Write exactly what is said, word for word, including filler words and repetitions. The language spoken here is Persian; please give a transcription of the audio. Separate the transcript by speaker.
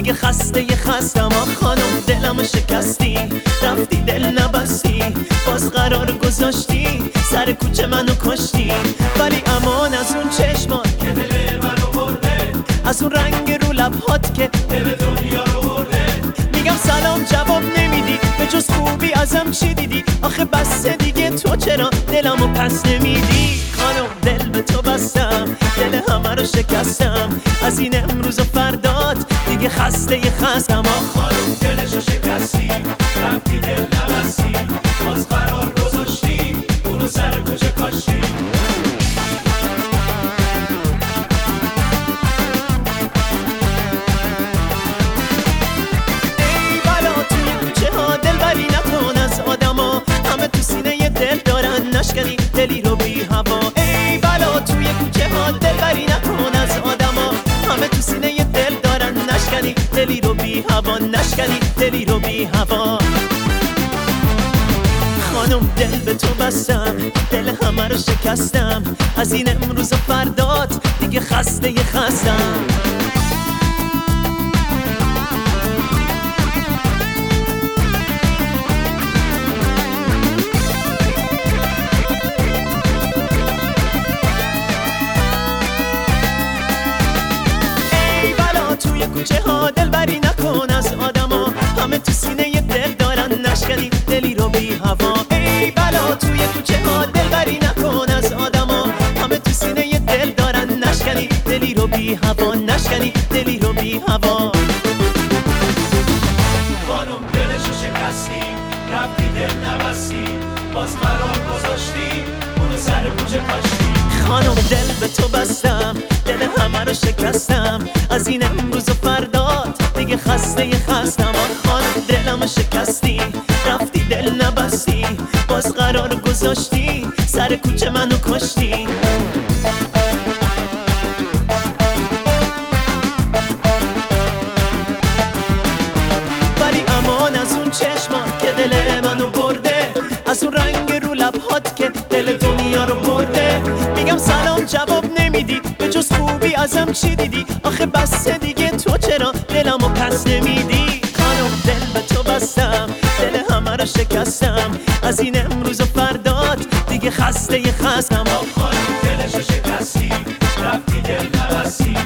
Speaker 1: دیگه خسته خستم آ خانم دلم شکستی، رفتی دل نبستی، باز قرار گذاشتی سر کوچه منو کشتی. ولی امان از اون چشمات که دل منو برده، از اون رنگ رو لبهات که دل دنیا رو برده. میگم سلام جواب نمیدی، به جز خوبی ازم چی دیدی؟ آخه بس دیگه تو چرا دلمو پس نمیدی؟ خانم دل به تو بستم، دل همه رو شکستم، از این امروز و فردات دیگه خسته خستم آ خانم دلشو شکستی، رفتی دل نبستی، باز قرار گذاشتی اونو سر کوچه کاشتی. ای بلا توی کوچه ها دل بری نکن از آدما، همه تو سینه دل دارن نشکنی دلی رو بی هوا. ای بلا توی کوچه ها دل بری نکن از آدما، همه تو سینه دل دارن نشکنی دلی رو بی هوا، نشکنی دلی رو بی هوا. خانم دل به تو بستم، دل همه رو شکستم، از این امروز و فردات دیگه خسته خستم. توی کوچه ها دل بری نکن از آدما، همه تو سینه دل دارن نشکنی دلی رو بی هوا. ای بلا توی کوچه ها دل بری نکن از آدما، همه تو سینه دل دارن نشکنی دلی رو بی هوا، نشکنی دلی رو بی هوا. خانم دلشو شکستی، رفتی دل نبستی، باز قرار گذاشتی اونو سر کوچه کاشتی. خانم دل به تو بستم، دل همه رو شکستم، از این امروز و فردات دیگه خسته خستم آ خانم دلم شکستی، رفتی دل نبستی، باز قرار گذاشتی سر کوچه منو کشتی. ولی امان از اون چشمات که دل منو برده، از اون رنگ رو لبهات که دل دنیا رو برده. میگم سلام جواب نمیدی، به جز خوبی ازم چی دیدی؟ آخه بس دیگه تو چرا دلمو پس نمیدی؟ خانم دل به تو بستم، دل همه رو شکستم، از این امروز و فردات دیگه خسته خستم آ خانم دلشو شکستی، رفتی دل نبستی،